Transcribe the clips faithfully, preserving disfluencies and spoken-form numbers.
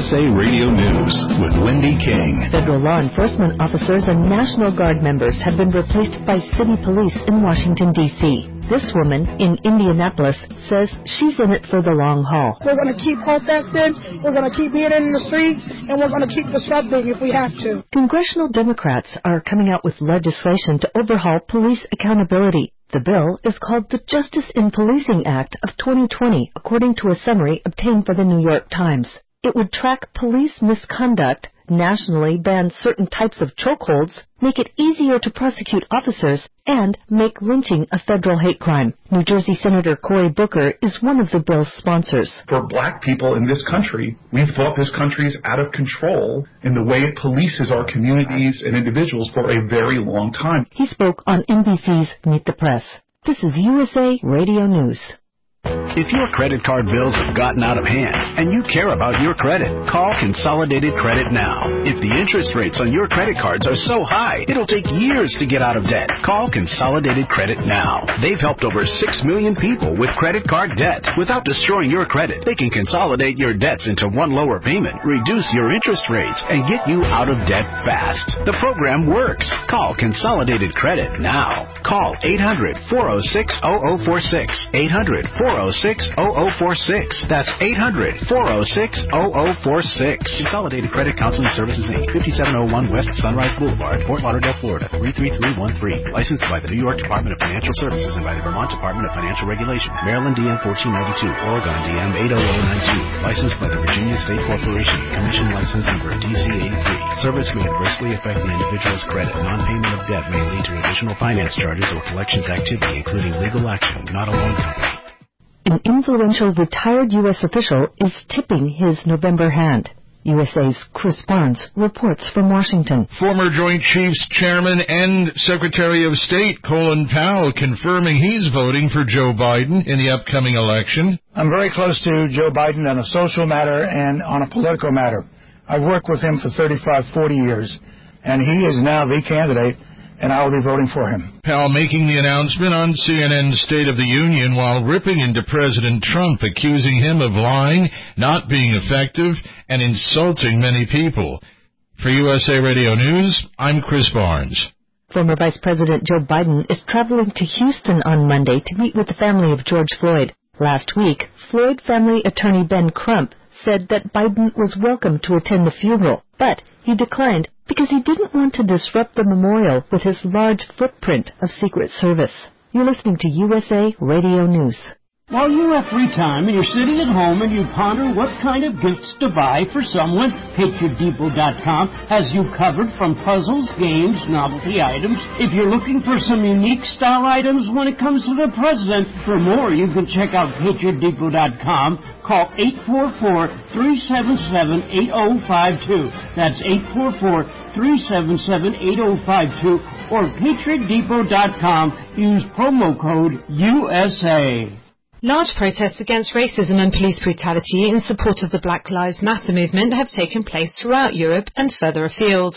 S A Radio News with Wendy King. Federal law enforcement officers and National Guard members have been replaced by city police in Washington, D C This woman in Indianapolis says she's in it for the long haul. We're going to keep protesting, we're going to keep being in the streets, and we're going to keep disrupting if we have to. Congressional Democrats are coming out with legislation to overhaul police accountability. The bill is called the Justice in Policing Act of twenty twenty, according to a summary obtained by the New York Times. It would track police misconduct, nationally ban certain types of chokeholds, make it easier to prosecute officers, and make lynching a federal hate crime. New Jersey Senator Cory Booker is one of the bill's sponsors. For black people in this country, we've thought this country is out of control in the way it polices our communities and individuals for a very long time. He spoke on N B C's Meet the Press. This is U S A Radio News. If your credit card bills have gotten out of hand and you care about your credit, call Consolidated Credit now. If the interest rates on your credit cards are so high, it'll take years to get out of debt. Call Consolidated Credit now. They've helped over six million people with credit card debt. Without destroying your credit, they can consolidate your debts into one lower payment, reduce your interest rates, and get you out of debt fast. The program works. Call Consolidated Credit now. Call eight hundred, four oh six, oh oh four six. eight hundred, four oh six, oh oh four six. That's eight hundred, four oh six, oh oh four six. Consolidated Credit Counseling Services, Incorporated, fifty-seven oh one West Sunrise Boulevard, Fort Lauderdale, Florida, three three three one three. Licensed by the New York Department of Financial Services and by the Vermont Department of Financial Regulation. Maryland D M fourteen ninety-two, Oregon D M eight oh oh nine two. Licensed by the Virginia State Corporation. Commission license number D C eighty-three. Service may adversely affect an individual's credit. Non-payment of debt may lead to additional finance charges or collections activity, including legal action, not a loan company. An influential retired U S official is tipping his November hand. U S A's Chris Barnes reports from Washington. Former Joint Chiefs Chairman and Secretary of State Colin Powell confirming he's voting for Joe Biden in the upcoming election. I'm very close to Joe Biden on a social matter and on a political matter. I've worked with him for thirty-five, forty years, and he is now the candidate, and I will be voting for him. Powell making the announcement on C N N's State of the Union while ripping into President Trump, accusing him of lying, not being effective, and insulting many people. For U S A Radio News, I'm Chris Barnes. Former Vice President Joe Biden is traveling to Houston on Monday to meet with the family of George Floyd. Last week, Floyd family attorney Ben Crump said that Biden was welcome to attend the funeral, but he declined because he didn't want to disrupt the memorial with his large footprint of Secret Service. You're listening to U S A Radio News. While you have free time and you're sitting at home and you ponder what kind of gifts to buy for someone, Patriot Depot dot com has you covered from puzzles, games, novelty items. If you're looking for some unique style items when it comes to the president, for more you can check out Patriot Depot dot com. Call eight four four, three seven seven, eight oh five two. That's eight four four, three seven seven, eight oh five two. Or Patriot Depot dot com. Use promo code U S A. Large protests against racism and police brutality in support of the Black Lives Matter movement have taken place throughout Europe and further afield.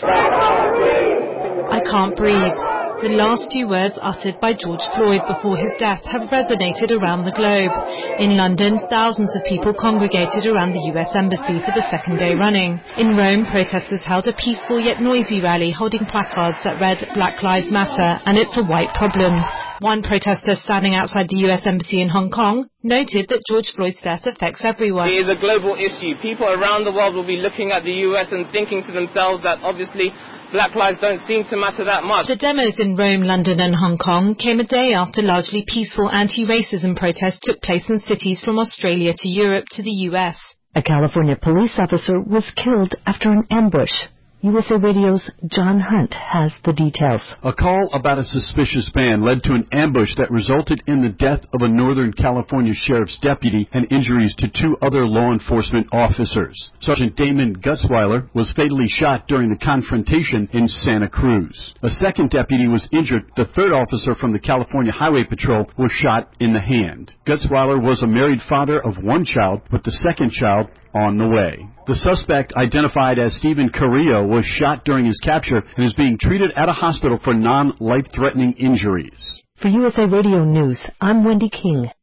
I can't breathe. The last few words uttered by George Floyd before his death have resonated around the globe. In London, thousands of people congregated around the U S Embassy for the second day running. In Rome, protesters held a peaceful yet noisy rally holding placards that read Black Lives Matter and it's a white problem. One protester standing outside the U S Embassy in Hong Kong noted that George Floyd's death affects everyone. It is a global issue. People around the world will be looking at the U S and thinking to themselves that obviously Black lives don't seem to matter that much. The demos in Rome, London and Hong Kong came a day after largely peaceful anti-racism protests took place in cities from Australia to Europe to the U S. A California police officer was killed after an ambush. U S A Radio's John Hunt has the details. A call about a suspicious man led to an ambush that resulted in the death of a Northern California sheriff's deputy and injuries to two other law enforcement officers. Sergeant Damon Gutzweiler was fatally shot during the confrontation in Santa Cruz. A second deputy was injured. The third officer from the California Highway Patrol was shot in the hand. Gutzweiler was a married father of one child, with the second child on the way. The suspect, identified as Stephen Carrillo, was shot during his capture and is being treated at a hospital for non-life-threatening injuries. For U S A Radio News, I'm Wendy King.